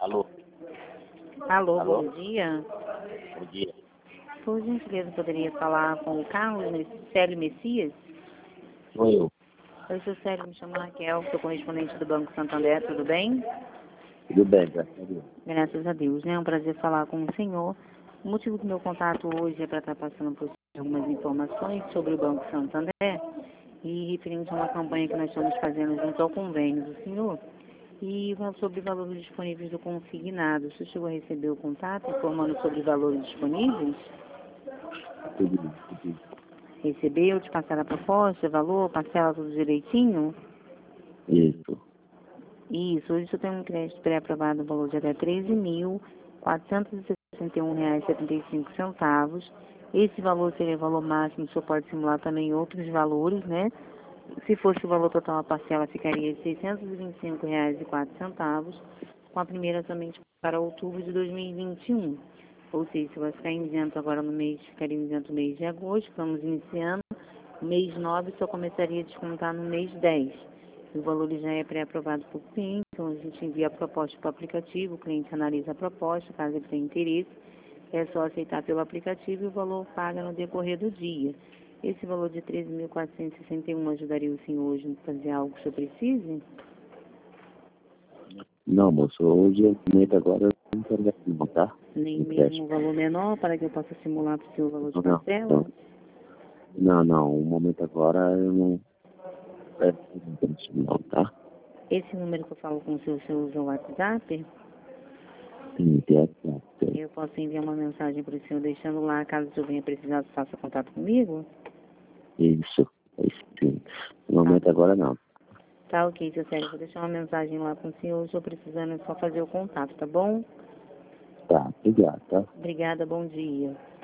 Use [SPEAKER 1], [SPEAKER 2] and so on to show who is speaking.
[SPEAKER 1] Alô?
[SPEAKER 2] Alô,
[SPEAKER 1] Alô?
[SPEAKER 2] bom dia.
[SPEAKER 1] Bom dia.
[SPEAKER 2] Por gentileza, poderia falar com o Carlos Célio Messias?
[SPEAKER 1] Sou eu.
[SPEAKER 2] Eu sou Célio, me chamo Raquel, sou correspondente do Banco Santander, tudo bem?
[SPEAKER 1] Tudo bem, graças a Deus.
[SPEAKER 2] Graças a Deus, né? É um prazer falar com o senhor. O motivo do meu contato hoje é para estar passando por algumas informações sobre o Banco Santander e referente a uma campanha que nós estamos fazendo junto ao convênio do senhor e sobre valores disponíveis do consignado. Você chegou a receber o contato informando sobre valores disponíveis?
[SPEAKER 1] Tudo.
[SPEAKER 2] Recebeu, te passaram a proposta, valor, parcela tudo direitinho?
[SPEAKER 1] Isso.
[SPEAKER 2] Isso, hoje você tem um crédito pré-aprovado no valor de até R$ 13.461,75. Esse valor seria o valor máximo, o senhor pode simular também outros valores, né? Se fosse o valor total, a parcela ficaria de R$ 625,04, com a primeira somente para outubro de 2021. Ou seja, se vai ficar isento agora no mês, ficaria isento no mês de agosto, estamos iniciando, mês 9 só começaria a descontar no mês 10. O valor já é pré-aprovado por cliente, então a gente envia a proposta para o aplicativo, o cliente analisa a proposta, caso ele tenha interesse, é só aceitar pelo aplicativo e o valor paga no decorrer do dia. Esse valor de R$ 13.461 ajudaria o senhor hoje a fazer algo que o senhor precise?
[SPEAKER 1] Não, moço, hoje eu comento agora, eu não quero gastar não, tá?
[SPEAKER 2] Nem mesmo
[SPEAKER 1] Empréstimo.
[SPEAKER 2] um valor menor para que eu possa simular para o senhor o valor de parcela?
[SPEAKER 1] Não, o momento agora eu não quero empréstimo não, tá?
[SPEAKER 2] Esse número que eu falo com o senhor usa o WhatsApp?
[SPEAKER 1] Sim, tem.
[SPEAKER 2] Eu posso enviar uma mensagem para o senhor deixando lá, caso o senhor venha precisar, faça contato comigo?
[SPEAKER 1] Isso sim. No momento agora não.
[SPEAKER 2] Tá ok, seu Sérgio, vou deixar uma mensagem lá com o senhor, estou precisando só fazer o contato, tá bom?
[SPEAKER 1] Tá, obrigado, tá?
[SPEAKER 2] Obrigada, bom dia.